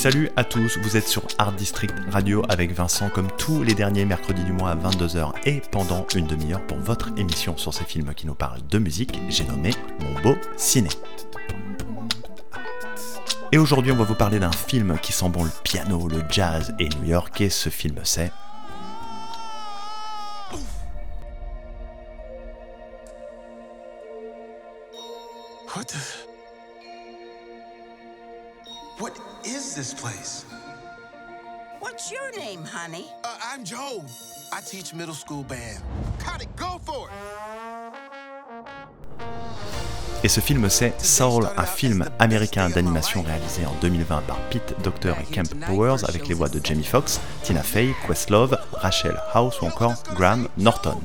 Salut à tous, vous êtes sur Art District Radio avec Vincent comme tous les derniers mercredis du mois à 22h et pendant une demi-heure pour votre émission sur ces films qui nous parlent de musique, j'ai nommé Mon Beau Ciné. Et aujourd'hui on va vous parler d'un film qui sent bon le piano, le jazz et New York, et ce film c'est... What is this place? What's your name, honey? I'm Joe. I teach middle school band. Got it, go for it! Et ce film c'est Soul, un film américain d'animation réalisé en 2020 par Pete Docter et Kemp Powers avec les voix de Jamie Foxx, Tina Fey, Questlove, Rachel House ou encore Graham Norton.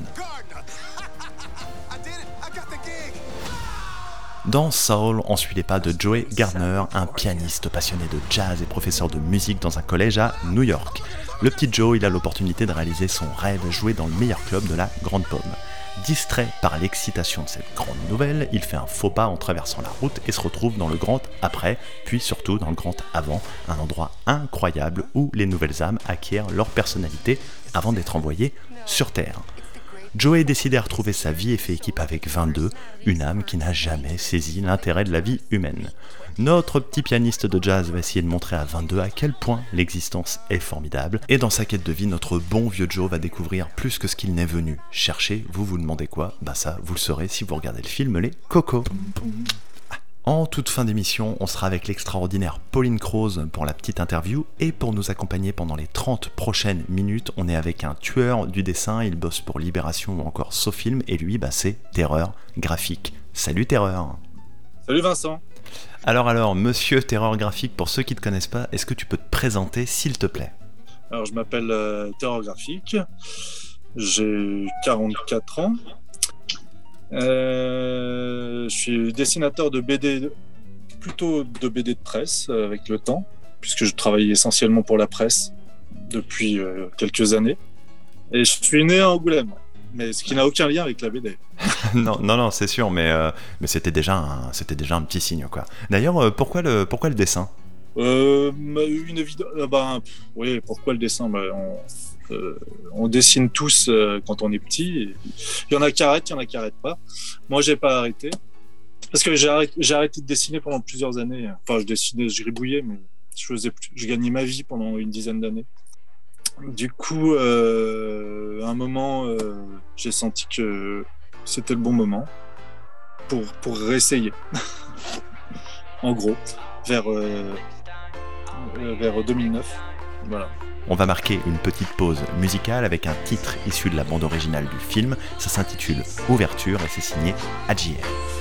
Dans Soul, on suit les pas de Joey Gardner, un pianiste passionné de jazz et professeur de musique dans un collège à New York. Le petit Joe, il a l'opportunité de réaliser son rêve, jouer dans le meilleur club de la Grande Pomme. Distrait par l'excitation de cette grande nouvelle, il fait un faux pas en traversant la route et se retrouve dans le grand après, puis surtout dans le grand avant, un endroit incroyable où les nouvelles âmes acquièrent leur personnalité avant d'être envoyées sur Terre. Joey est décidé à retrouver sa vie et fait équipe avec 22, une âme qui n'a jamais saisi l'intérêt de la vie humaine. Notre petit pianiste de jazz va essayer de montrer à 22 à quel point l'existence est formidable, et dans sa quête de vie, notre bon vieux Joe va découvrir plus que ce qu'il n'est venu chercher. Vous vous demandez quoi ? Bah ça, vous le saurez si vous regardez le film Les Cocos. En toute fin d'émission, on sera avec l'extraordinaire Pauline Croze pour la petite interview, et pour nous accompagner pendant les 30 prochaines minutes, on est avec un tueur du dessin, il bosse pour Libération ou encore Sofilm, et lui, c'est Terreur Graphique. Salut Terreur. Salut Vincent. Alors, monsieur Terreur Graphique, pour ceux qui ne te connaissent pas, est-ce que tu peux te présenter s'il te plaît ? Alors je m'appelle Terreur Graphique, j'ai 44 ans. Je suis dessinateur de BD, plutôt de BD de presse avec le temps, puisque je travaille essentiellement pour la presse depuis quelques années. Et je suis né à Angoulême, mais ce qui n'a aucun lien avec la BD. non, c'est sûr, mais c'était déjà un petit signe, quoi. D'ailleurs, pourquoi le dessin ? Oui, pourquoi le dessin ? On dessine tous quand on est petit. Il y en a qui arrêtent, il y en a qui arrêtent pas. Moi, j'ai pas arrêté parce que j'ai arrêté de dessiner pendant plusieurs années. Enfin, je dessinais, je gribouillais, mais je gagnais ma vie pendant une dizaine d'années. Du coup, à un moment, j'ai senti que c'était le bon moment pour réessayer. En gros, vers 2009, voilà. On va marquer une petite pause musicale avec un titre issu de la bande originale du film. Ça s'intitule Ouverture et c'est signé AJR.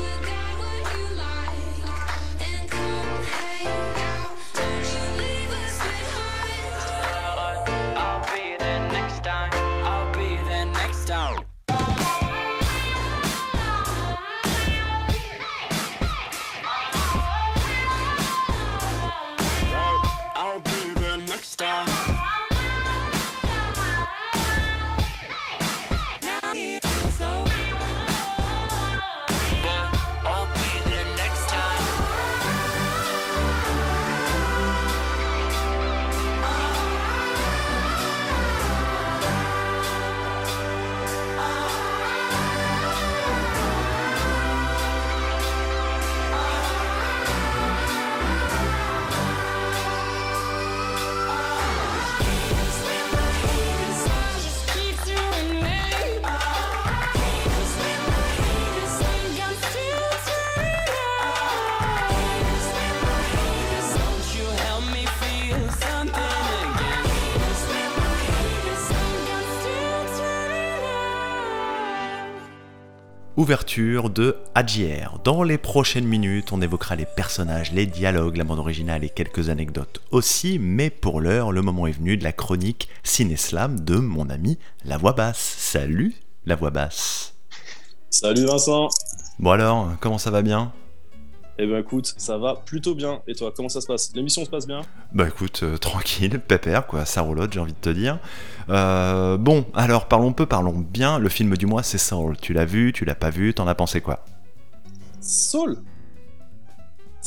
Ouverture de AJR. Dans les prochaines minutes, on évoquera les personnages, les dialogues, la bande originale et quelques anecdotes aussi, mais pour l'heure, le moment est venu de la chronique Ciné-Slam de mon ami La Voix Basse. Salut La Voix Basse. Salut Vincent. Bon alors, comment ça va bien ? Eh ben écoute, ça va plutôt bien. Et toi, comment ça se passe ? L'émission se passe bien ? Bah écoute, tranquille, pépère quoi, ça roulotte, j'ai envie de te dire. Bon, alors parlons bien. Le film du mois c'est Soul. Tu l'as vu, tu l'as pas vu, t'en as pensé quoi ? Soul ?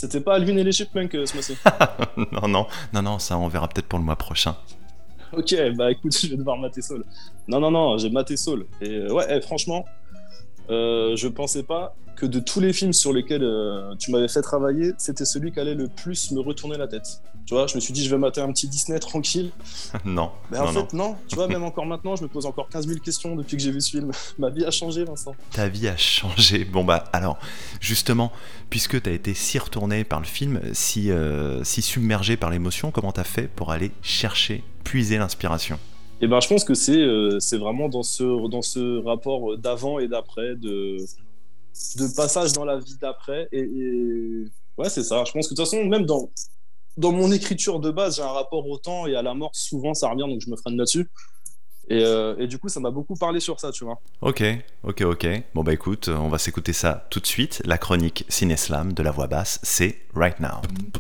C'était pas Alvin et les Chipmunks ce mois-ci. Non, ça on verra peut-être pour le mois prochain. Ok, bah écoute, je vais devoir mater Saul. Non, j'ai maté Saul. Et ouais, franchement, je pensais pas que de tous les films sur lesquels tu m'avais fait travailler, c'était celui qui allait le plus me retourner la tête. Tu vois, je me suis dit, je vais mater un petit Disney tranquille. Non. Mais en fait, non. Tu vois, même encore maintenant, je me pose encore 15 000 questions depuis que j'ai vu ce film. Ma vie a changé, Vincent. Ta vie a changé. Bon bah alors, justement, puisque t'as été si retourné par le film, si submergé par l'émotion, comment t'as fait pour aller chercher, puiser l'inspiration? Et ben, je pense que c'est vraiment dans ce rapport d'avant et d'après, de passage dans la vie d'après. Et ouais, c'est ça. Je pense que de toute façon, même dans mon écriture de base, j'ai un rapport au temps et à la mort. Souvent, ça revient, donc je me freine là-dessus. Et du coup, ça m'a beaucoup parlé sur ça, tu vois. Ok. Bon bah écoute, on va s'écouter ça tout de suite. La chronique Ciné-Slam de la voix basse, c'est Right Now.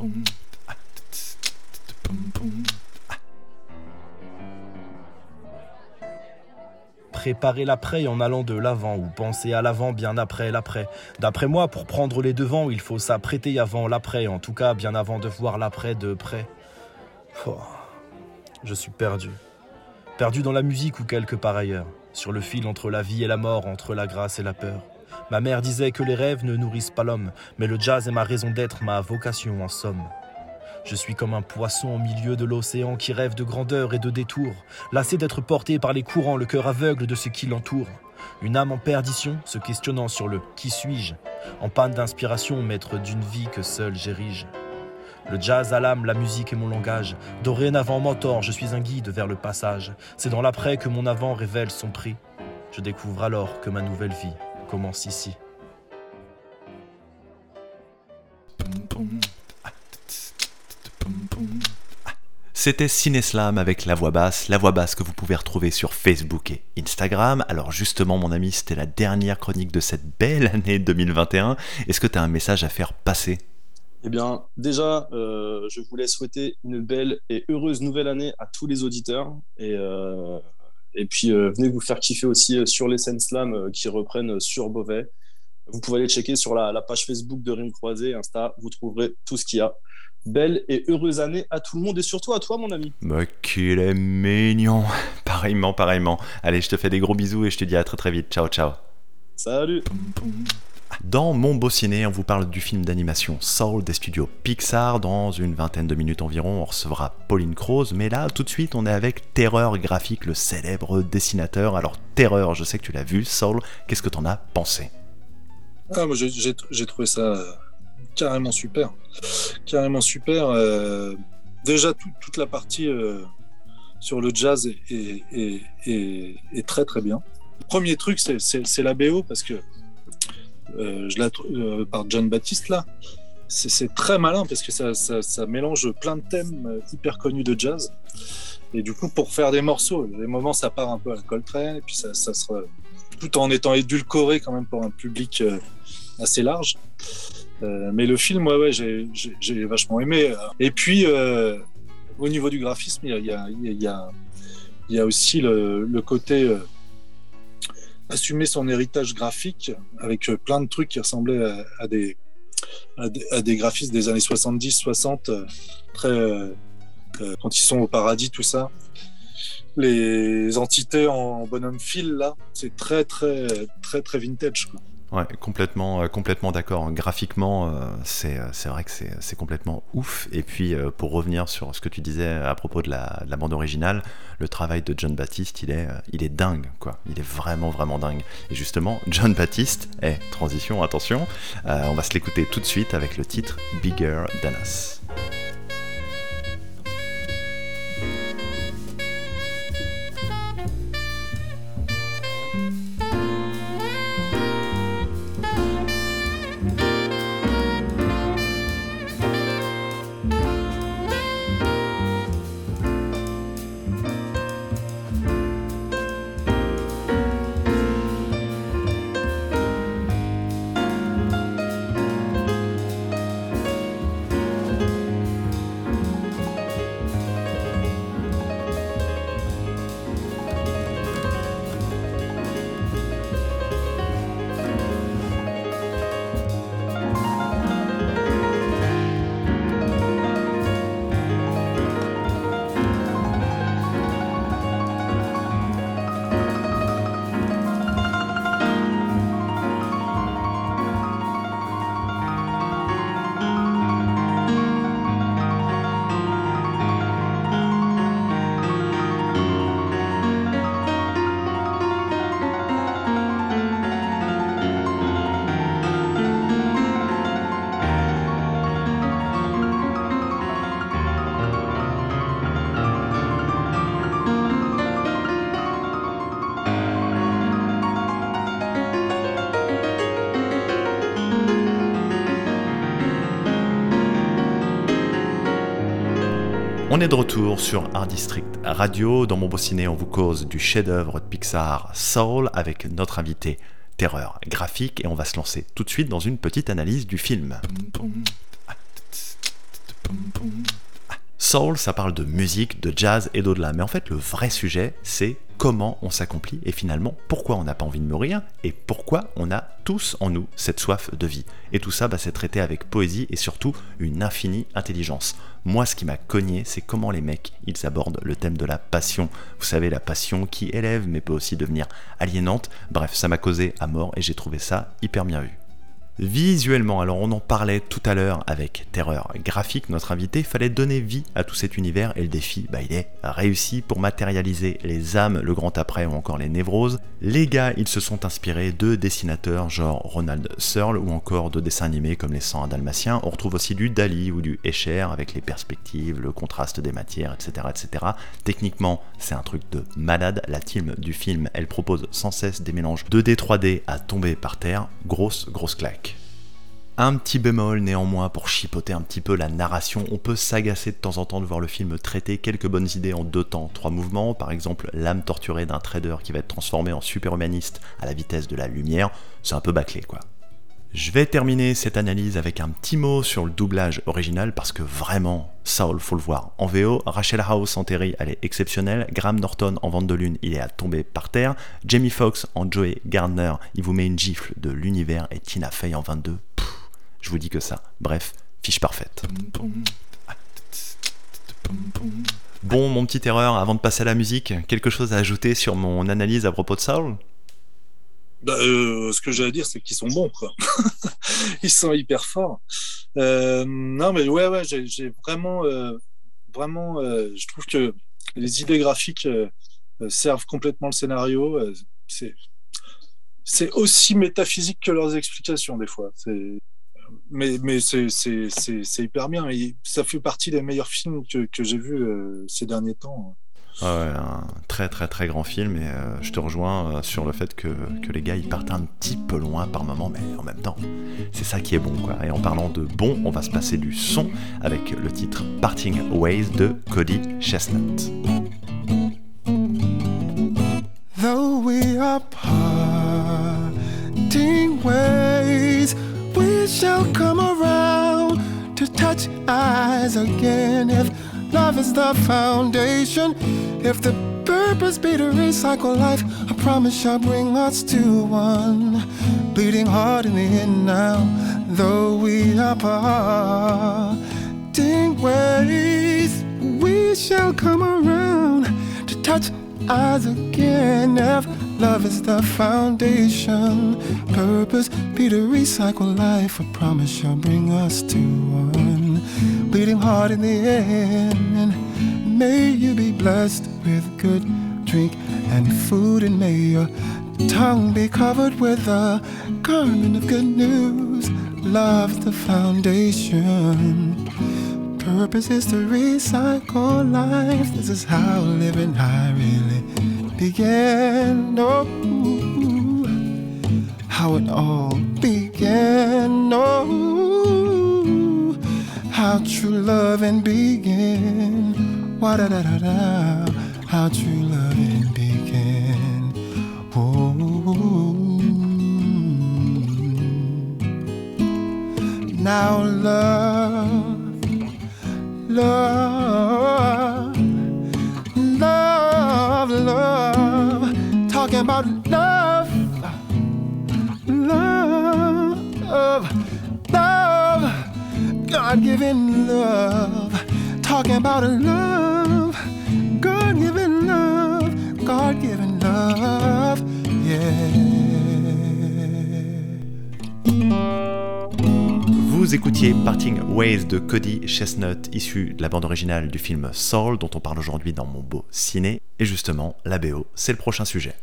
Préparer l'après en allant de l'avant ou penser à l'avant bien après l'après. D'après moi, pour prendre les devants, il faut s'apprêter avant l'après, en tout cas bien avant de voir l'après de près. Oh, je suis perdu. Perdu dans la musique ou quelque part ailleurs, sur le fil entre la vie et la mort, entre la grâce et la peur. Ma mère disait que les rêves ne nourrissent pas l'homme, mais le jazz est ma raison d'être, ma vocation en somme. Je suis comme un poisson au milieu de l'océan qui rêve de grandeur et de détours, lassé d'être porté par les courants, le cœur aveugle de ce qui l'entoure. Une âme en perdition, se questionnant sur le « qui suis-je ?» En panne d'inspiration, maître d'une vie que seul j'érige. Le jazz à l'âme, la musique est mon langage. Dorénavant mentor, je suis un guide vers le passage. C'est dans l'après que mon avant révèle son prix. Je découvre alors que ma nouvelle vie commence ici. C'était Ciné-Slam avec la voix basse que vous pouvez retrouver sur Facebook et Instagram. Alors justement mon ami, c'était la dernière chronique de cette belle année 2021. Est-ce que tu as un message à faire passer ? Eh bien, déjà, je voulais souhaiter une belle et heureuse nouvelle année à tous les auditeurs. Et puis, venez vous faire kiffer aussi sur les scènes slam qui reprennent sur Beauvais. Vous pouvez aller checker sur la page Facebook de Rimes Croisées, Insta, vous trouverez tout ce qu'il y a. Belle et heureuse année à tout le monde et surtout à toi, mon ami. Bah, qu'il est mignon. Pareillement. Allez, je te fais des gros bisous et je te dis à très très vite. Ciao. Salut. Dans Mon Beau Ciné, on vous parle du film d'animation Soul des studios Pixar. Dans une vingtaine de minutes environ, on recevra Pauline Croze. Mais là, tout de suite, on est avec Terreur Graphique, le célèbre dessinateur. Alors, Terreur, je sais que tu l'as vu. Soul, qu'est-ce que t'en as pensé ? Moi, j'ai trouvé ça carrément super. Déjà, toute la partie sur le jazz est très très bien. Le premier truc, c'est la BO, parce que par John Baptiste là, c'est très malin parce que ça mélange plein de thèmes hyper connus de jazz, et du coup pour faire des morceaux, des moments ça part un peu à la Coltrane, et puis ça tout en étant édulcoré quand même pour un public assez large. Mais le film, j'ai vachement aimé. Et puis au niveau du graphisme, il y a aussi le côté assumer son héritage graphique avec plein de trucs qui ressemblaient à des graphistes des années 70-60, quand ils sont au paradis, tout ça. Les entités en bonhomme fil, là, c'est très vintage, quoi. Ouais, complètement d'accord. Graphiquement, c'est vrai que c'est complètement ouf. Et puis, pour revenir sur ce que tu disais à propos de la bande originale, le travail de John Baptiste, il est dingue, quoi. Il est vraiment dingue. Et justement, John Baptiste, transition, attention, on va se l'écouter tout de suite avec le titre Bigger Than Us. On est de retour sur Art District Radio. Dans Mon Beau Ciné, on vous cause du chef-d'œuvre de Pixar Soul avec notre invité Terreur Graphique et on va se lancer tout de suite dans une petite analyse du film. Soul, ça parle de musique, de jazz et d'au-delà, mais en fait le vrai sujet, c'est comment on s'accomplit et finalement pourquoi on n'a pas envie de mourir et pourquoi on a tous en nous cette soif de vie. Et tout ça, c'est traité avec poésie et surtout une infinie intelligence. Moi, ce qui m'a cogné, c'est comment les mecs, ils abordent le thème de la passion. Vous savez, la passion qui élève mais peut aussi devenir aliénante. Bref, ça m'a causé à mort et j'ai trouvé ça hyper bien vu. Visuellement, alors on en parlait tout à l'heure avec Terreur Graphique, notre invité, il fallait donner vie à tout cet univers et le défi, il est réussi pour matérialiser les âmes, le grand après ou encore les névroses. Les gars, ils se sont inspirés de dessinateurs genre Ronald Searle ou encore de dessins animés comme les 101 Dalmatiens. On retrouve aussi du Dali ou du Escher avec les perspectives, le contraste des matières, etc. etc. Techniquement, c'est un truc de malade. La team du film, elle propose sans cesse des mélanges 2D, 3D à tomber par terre. Grosse claque. Un petit bémol néanmoins pour chipoter un petit peu la narration, on peut s'agacer de temps en temps de voir le film traiter quelques bonnes idées en 2 temps, 3 mouvements, par exemple l'âme torturée d'un trader qui va être transformé en superhumaniste à la vitesse de la lumière, c'est un peu bâclé quoi. Je vais terminer cette analyse avec un petit mot sur le doublage original parce que vraiment, Soul, faut le voir en VO. Rachel House en Terry, elle est exceptionnelle. Graham Norton en Vente de Lune, il est à tomber par terre. Jamie Foxx en Joey Gardner, il vous met une gifle de l'univers et Tina Fey en 22. Je vous dis que ça. Bref, fiche parfaite. Bon, mon petit Terreur, avant de passer à la musique, quelque chose à ajouter sur mon analyse à propos de Soul ? Ce que j'ai à dire, c'est qu'ils sont bons, quoi. Ils sont hyper forts. Non, mais ouais, j'ai vraiment, je trouve que les idées graphiques servent complètement le scénario. C'est aussi métaphysique que leurs explications des fois. Mais c'est hyper bien. Et ça fait partie des meilleurs films que j'ai vus ces derniers temps. Ouais, un très grand film et je te rejoins sur le fait que les gars ils partent un petit peu loin par moment, mais en même temps c'est ça qui est bon quoi. Et en parlant de bon, on va se passer du son avec le titre Parting Ways de Cody Chestnut. Though we are parting ways, we shall come around to touch eyes again. If love is the foundation, if the purpose be to recycle life, I promise shall bring us to one. Bleeding heart in the end now, though we are parting ways, we shall come around to touch eyes again. If love is the foundation, purpose be to recycle life, I promise shall bring us to one. Bleeding heart in the end, may you be blessed with good drink and food, and may your tongue be covered with a garment of good news. Love's the foundation, purpose is to recycle life. This is how living high really began. Oh, how it all began. Oh, how true loving began. Wa-da-da-da-da, how true loving began. Oh, now love, talking about love, God-given love, talking about love, God-given love, yeah. Vous écoutiez Parting Ways de Cody Chestnut, issu de la bande originale du film Soul, dont on parle aujourd'hui dans Mon Beau Ciné. Et justement, la BO, c'est le prochain sujet.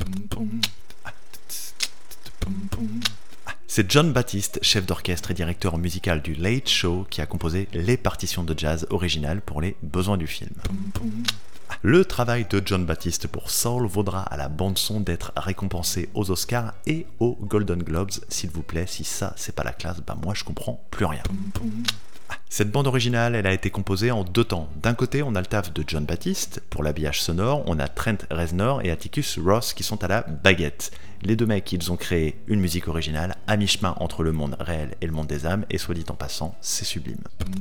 C'est John Baptiste, chef d'orchestre et directeur musical du Late Show, qui a composé les partitions de jazz originales pour les besoins du film. Le travail de John Baptiste pour Soul vaudra à la bande-son d'être récompensé aux Oscars et aux Golden Globes, s'il vous plaît. Si ça, c'est pas la classe, moi je comprends plus rien. Cette bande originale, elle a été composée en 2 temps. D'un côté, on a le taf de Jon Batiste, pour l'habillage sonore, on a Trent Reznor et Atticus Ross qui sont à la baguette. Les 2 mecs, ils ont créé une musique originale à mi-chemin entre le monde réel et le monde des âmes, et soit dit en passant, c'est sublime.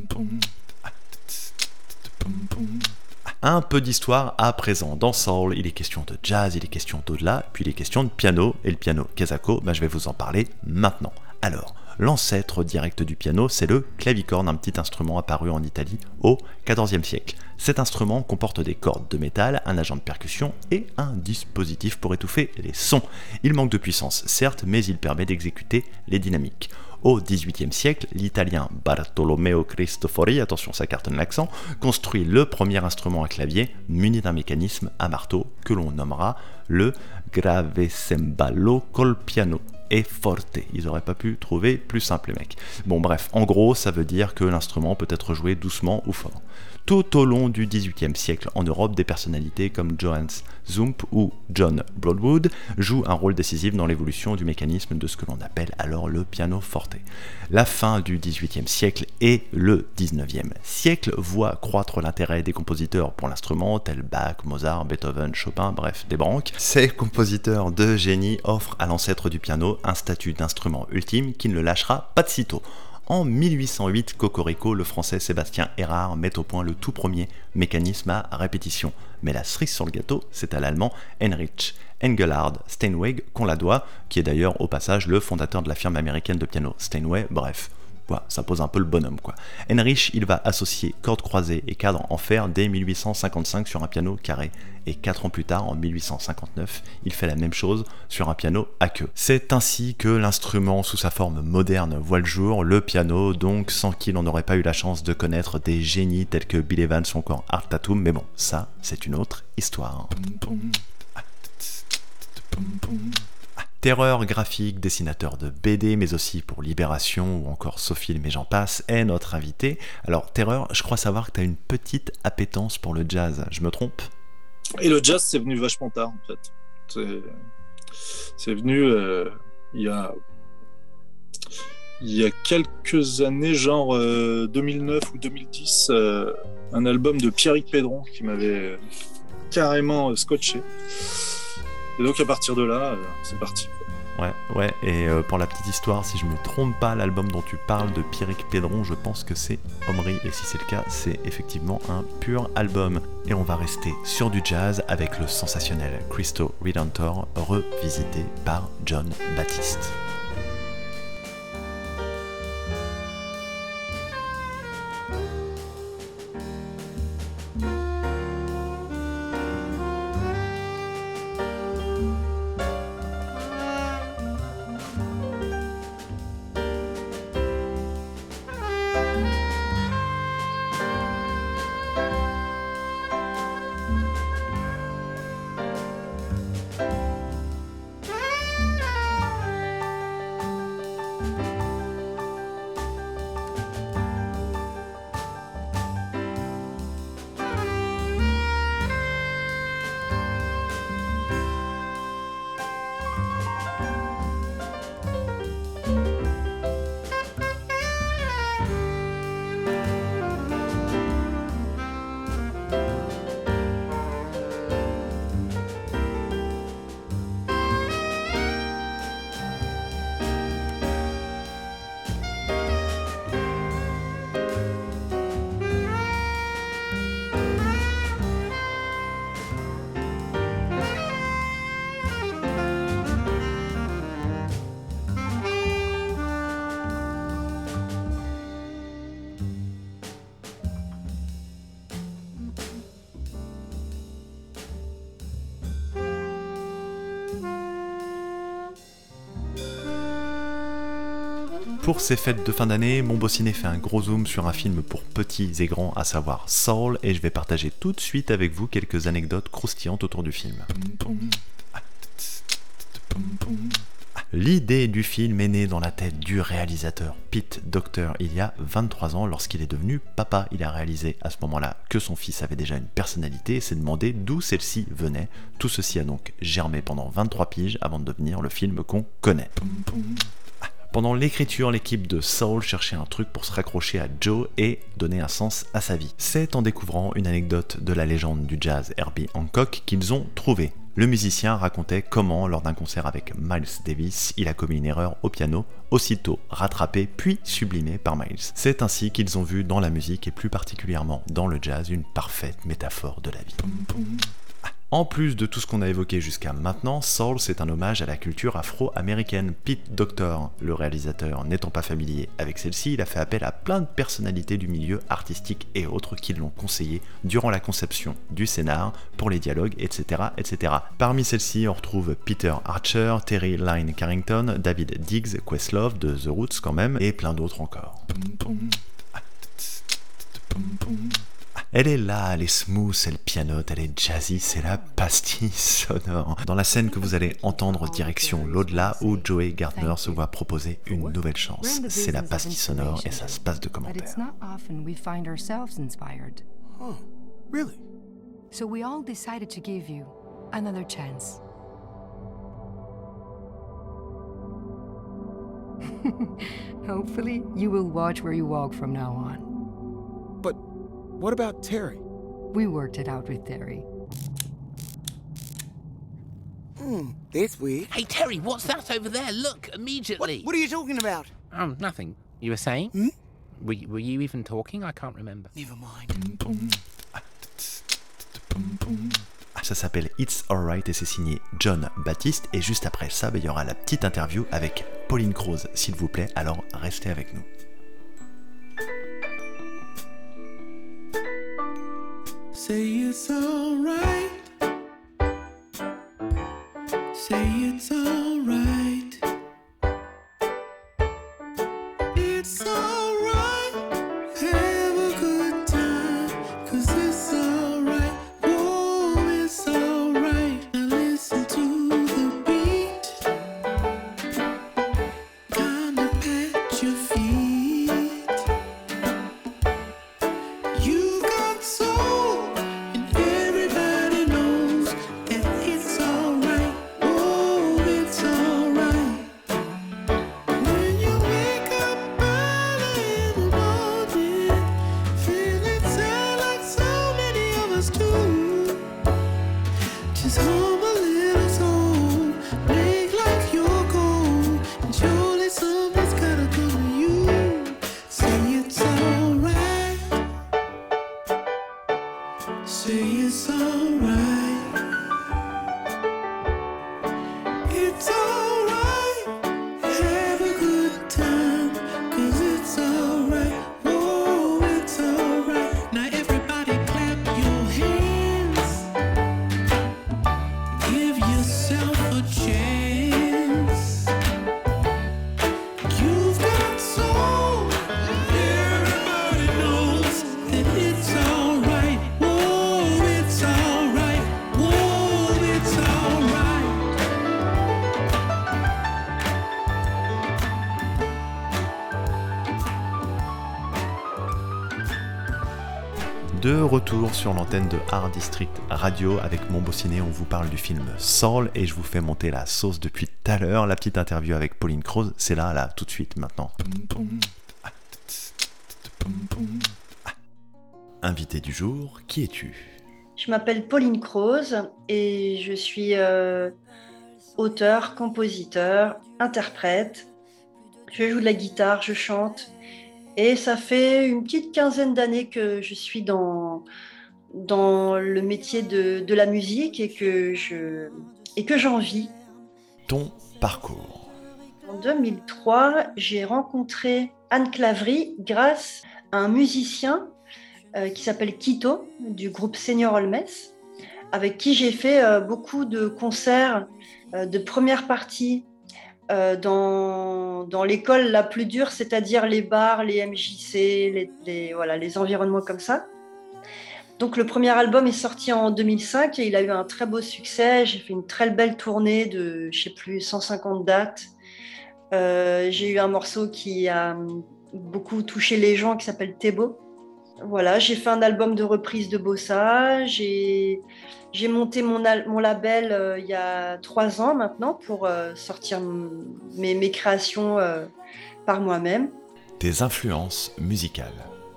Un peu d'histoire à présent. Dans Soul, il est question de jazz, il est question d'au-delà, puis il est question de piano, et le piano Kezako, je vais vous en parler maintenant. Alors, l'ancêtre direct du piano, c'est le clavicorne, un petit instrument apparu en Italie au XIVe siècle. Cet instrument comporte des cordes de métal, un agent de percussion et un dispositif pour étouffer les sons. Il manque de puissance, certes, mais il permet d'exécuter les dynamiques. Au XVIIIe siècle, l'italien Bartolomeo Cristofori, attention ça cartonne l'accent, construit le premier instrument à clavier muni d'un mécanisme à marteau que l'on nommera le gravecembalo col piano. Et forte, ils auraient pas pu trouver plus simple les mecs. Bon bref, en gros ça veut dire que l'instrument peut être joué doucement ou fort. Tout au long du XVIIIe siècle en Europe, des personnalités comme Johannes Zump ou John Broadwood jouent un rôle décisif dans l'évolution du mécanisme de ce que l'on appelle alors le pianoforte. La fin du XVIIIe siècle et le XIXe siècle voient croître l'intérêt des compositeurs pour l'instrument, tels Bach, Mozart, Beethoven, Chopin, bref, des branques. Ces compositeurs de génie offrent à l'ancêtre du piano un statut d'instrument ultime qui ne le lâchera pas de sitôt. En 1808, Cocorico, le français Sébastien Erard met au point le tout premier mécanisme à répétition. Mais la cerise sur le gâteau, c'est à l'allemand Heinrich Engelhard Steinway qu'on la doit, qui est d'ailleurs au passage le fondateur de la firme américaine de piano Steinway, bref. Voilà, ça pose un peu le bonhomme quoi. Heinrich, il va associer cordes croisées et cadres en fer dès 1855 sur un piano carré. Et 4 ans plus tard, en 1859, il fait la même chose sur un piano à queue. C'est ainsi que l'instrument sous sa forme moderne voit le jour, le piano, donc sans qui l'on n'aurait pas eu la chance de connaître des génies tels que Bill Evans ou encore Art Tatum, mais bon, ça, c'est une autre histoire. Terreur graphique, dessinateur de BD, mais aussi pour Libération ou encore SoFilm et j'en passe, est notre invité. Alors, Terreur, je crois savoir que tu as une petite appétence pour le jazz, je me trompe ? Et le jazz, c'est venu vachement tard, en fait. C'est venu il y a quelques années, genre 2009 ou 2010, un album de Pierrick Pédron qui m'avait carrément scotché. Et donc à partir de là, c'est parti. Ouais, et pour la petite histoire, si je me trompe pas, l'album dont tu parles de Pierrick Pédron, je pense que c'est Omri, et si c'est le cas, c'est effectivement un pur album. Et on va rester sur du jazz avec le sensationnel Cristo Redentor, revisité par Jon Batiste. Pour ces fêtes de fin d'année, mon Bossiné fait un gros zoom sur un film pour petits et grands, à savoir Soul, et je vais partager tout de suite avec vous quelques anecdotes croustillantes autour du film. L'idée du film est née dans la tête du réalisateur Pete Docter il y a 23 ans lorsqu'il est devenu papa. Il a réalisé à ce moment-là que son fils avait déjà une personnalité et s'est demandé d'où celle-ci venait. Tout ceci a donc germé pendant 23 piges avant de devenir le film qu'on connaît. Pendant l'écriture, l'équipe de Soul cherchait un truc pour se raccrocher à Joe et donner un sens à sa vie. C'est en découvrant une anecdote de la légende du jazz Herbie Hancock qu'ils ont trouvé. Le musicien racontait comment, lors d'un concert avec Miles Davis, il a commis une erreur au piano, aussitôt rattrapé puis sublimé par Miles. C'est ainsi qu'ils ont vu dans la musique et plus particulièrement dans le jazz une parfaite métaphore de la vie. En plus de tout ce qu'on a évoqué jusqu'à maintenant, Soul, c'est un hommage à la culture afro-américaine. Pete Docter, le réalisateur, n'étant pas familier avec celle-ci, il a fait appel à plein de personnalités du milieu artistique et autres qui l'ont conseillé durant la conception du scénar, pour les dialogues, etc. etc. Parmi celles-ci, on retrouve Peter Archer, Terry Lyne Carrington, David Diggs, Questlove de The Roots quand même, et plein d'autres encore. Elle est là, elle est smooth, elle pianote, elle est jazzy, c'est la pastille sonore. Dans la scène que vous allez entendre direction l'au-delà où Joey Gardner se voit proposer une nouvelle chance. C'est la pastille sonore et ça se passe de commentaires. Oh, really? So we all decided to give you another chance. Hopefully, you will watch where you walk from now on. But what about Terry? We worked it out with Terry. That's weird. Hey, Terry, what's that over there? Look, immediately. What are you talking about? Nothing. You were saying? Hmm? Were you even talking? I can't remember. Never mind. Ça s'appelle It's Alright et c'est signé John Baptiste. Et juste après ça, il y aura la petite interview avec Pauline Croze, s'il vous plaît. Alors restez avec nous. Say it's alright. Say it's alright. It's alright. Have a good time. 'Cause it's alright. Oh, it's alright. Now listen to the beat. Kinda pat your feet. You got soul. Everybody knows that it's alright. Oh, it's alright. When you wake up early in the morning, feeling sad like so many of us do, just hum a little song, make like your goal, and surely something's gotta come to you. Say it's alright. Say it's alright. It's alright. Have a good time. 'Cause it's alright. Oh, it's alright. Now everybody clap your hands. Give yourself a chance. You've got soul. Everybody knows that it's alright. Oh, it's alright. Oh, it's alright. De retour sur l'antenne de Art District Radio avec Mon Beau Ciné, on vous parle du film Soul et je vous fais monter la sauce depuis tout à l'heure. La petite interview avec Pauline Croze, c'est là, tout de suite, maintenant. Invité du jour, qui es-tu ? Je m'appelle Pauline Croze et je suis auteur, compositeur, interprète. Je joue de la guitare, je chante. Et ça fait une petite quinzaine d'années que je suis dans le métier de la musique et que j'en vis. Ton parcours. En 2003, j'ai rencontré Anne Clavry grâce à un musicien qui s'appelle Quito, du groupe Senior Olmes, avec qui j'ai fait beaucoup de concerts de première partie dans l'école la plus dure, c'est-à-dire les bars, les MJC, les environnements comme ça. Donc le premier album est sorti en 2005 et il a eu un très beau succès. J'ai fait une très belle tournée de, 150 dates. J'ai eu un morceau qui a beaucoup touché les gens qui s'appelle Tebo. Voilà, j'ai fait un album de reprise de bossa. J'ai monté mon label il y a 3 ans maintenant pour sortir mes créations par moi-même. Tes influences musicales.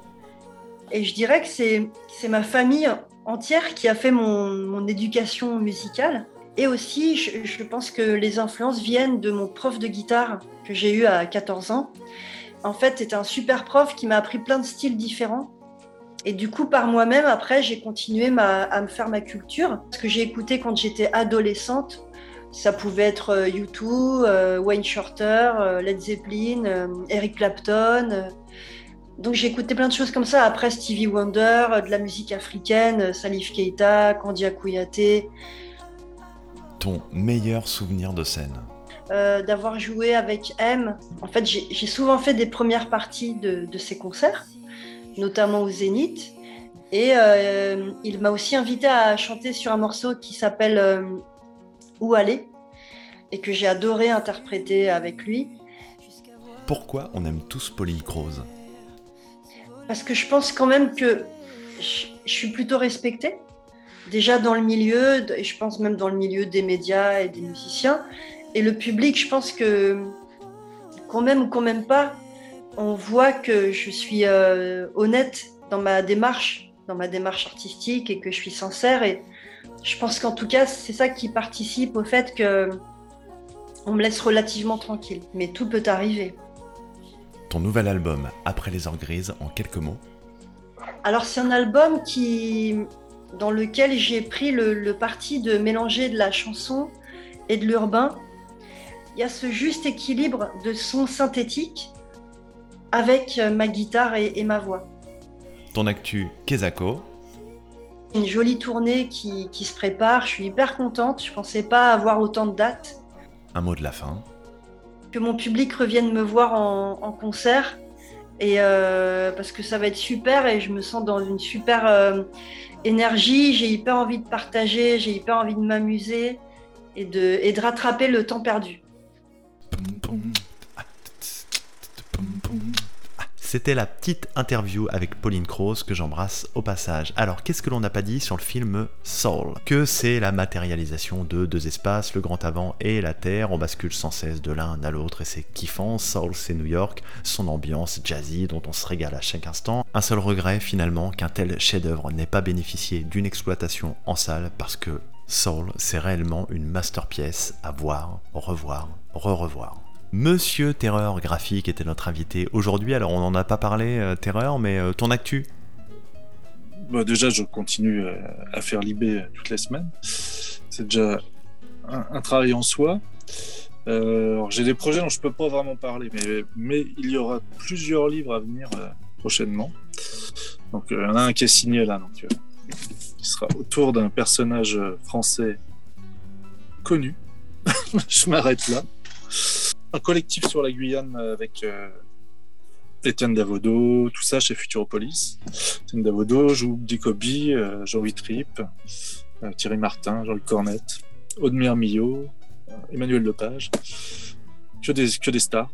Et je dirais que c'est ma famille entière qui a fait mon éducation musicale. Et aussi, je pense que les influences viennent de mon prof de guitare que j'ai eu à 14 ans. En fait, c'était un super prof qui m'a appris plein de styles différents. Et du coup, par moi-même, après, j'ai continué à me faire ma culture. Ce que j'ai écouté quand j'étais adolescente, ça pouvait être U2, Wayne Shorter, Led Zeppelin, Eric Clapton. Donc j'ai écouté plein de choses comme ça. Après, Stevie Wonder, de la musique africaine, Salif Keita, Kandia Kouyaté. Ton meilleur souvenir de scène? D'avoir joué avec M. En fait, j'ai souvent fait des premières parties de ses concerts, notamment au Zénith. Et il m'a aussi invité à chanter sur un morceau qui s'appelle Où aller, et que j'ai adoré interpréter avec lui. Pourquoi on aime tous Pauline Croze? Parce que je pense quand même que je suis plutôt respectée. Déjà dans le milieu, et je pense même dans le milieu des médias et des musiciens. Et le public, je pense que qu'on m'aime ou qu'on m'aime pas, on voit que je suis honnête dans ma démarche artistique et que je suis sincère. Et je pense qu'en tout cas, c'est ça qui participe au fait qu'on me laisse relativement tranquille. Mais tout peut arriver. Ton nouvel album, Après les heures grises, en quelques mots? Alors c'est un album dans lequel j'ai pris le parti de mélanger de la chanson et de l'urbain. Il y a ce juste équilibre de sons synthétiques avec ma guitare et ma voix. Ton actu Kezako? Une jolie tournée qui se prépare, je suis hyper contente, je ne pensais pas avoir autant de dates. Un mot de la fin? Que mon public revienne me voir en concert, et parce que ça va être super et je me sens dans une super énergie, j'ai hyper envie de partager, j'ai hyper envie de m'amuser et de rattraper le temps perdu. C'était la petite interview avec Pauline Croze que j'embrasse au passage. Alors, qu'est-ce que l'on n'a pas dit sur le film Soul? Que c'est la matérialisation de deux espaces, le grand avant et la terre. On bascule sans cesse de l'un à l'autre et c'est kiffant. Soul, c'est New York, son ambiance jazzy dont on se régale à chaque instant. Un seul regret finalement, qu'un tel chef-d'œuvre n'ait pas bénéficié d'une exploitation en salle parce que Soul, c'est réellement une masterpiece à voir, revoir, re-revoir. Monsieur Terreur Graphique était notre invité aujourd'hui. Alors on n'en a pas parlé, Terreur, mais ton actu? Déjà, je continue à faire l'IB toutes les semaines. C'est déjà un travail en soi. Alors, j'ai des projets dont je ne peux pas vraiment parler, mais il y aura plusieurs livres à venir prochainement. Donc il y en a un qui est signé là, donc, qui sera autour d'un personnage français connu. Je m'arrête là. Un collectif sur la Guyane avec Étienne Davodo, tout ça chez Futuropolis. Étienne Davodo, joue Dicobi, Jean-Louis Tripp, Thierry Martin, Jean-Luc Cornette, Audemire Millot, Emmanuel Lepage. Que des stars.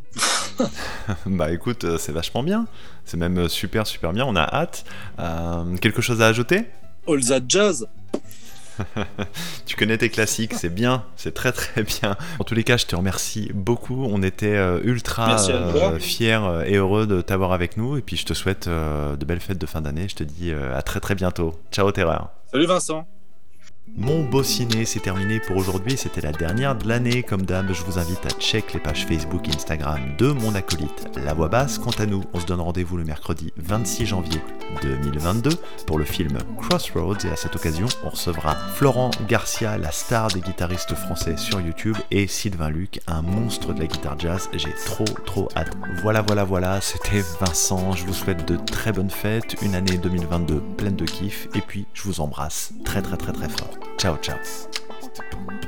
Bah écoute, c'est vachement bien. C'est même super bien, on a hâte. Quelque chose à ajouter? All That Jazz. Tu connais tes classiques, c'est bien, c'est très bien. En tous les cas, je te remercie beaucoup. On était ultra fiers et heureux de t'avoir avec nous. Et puis je te souhaite de belles fêtes de fin d'année. Je te dis à très bientôt. Ciao Terreur. Salut Vincent. Mon beau ciné, c'est terminé pour aujourd'hui, c'était la dernière de l'année. Comme d'hab, je vous invite à check les pages Facebook et Instagram de mon acolyte La Voix Basse. Quant à nous, on se donne rendez-vous le mercredi 26 janvier 2022 pour le film Crossroads, et à cette occasion, on recevra Florent Garcia, la star des guitaristes français sur YouTube, et Sylvain Luc, un monstre de la guitare jazz. J'ai trop hâte. Voilà, c'était Vincent, je vous souhaite de très bonnes fêtes, une année 2022 pleine de kiff, et puis je vous embrasse très fort. Ciao.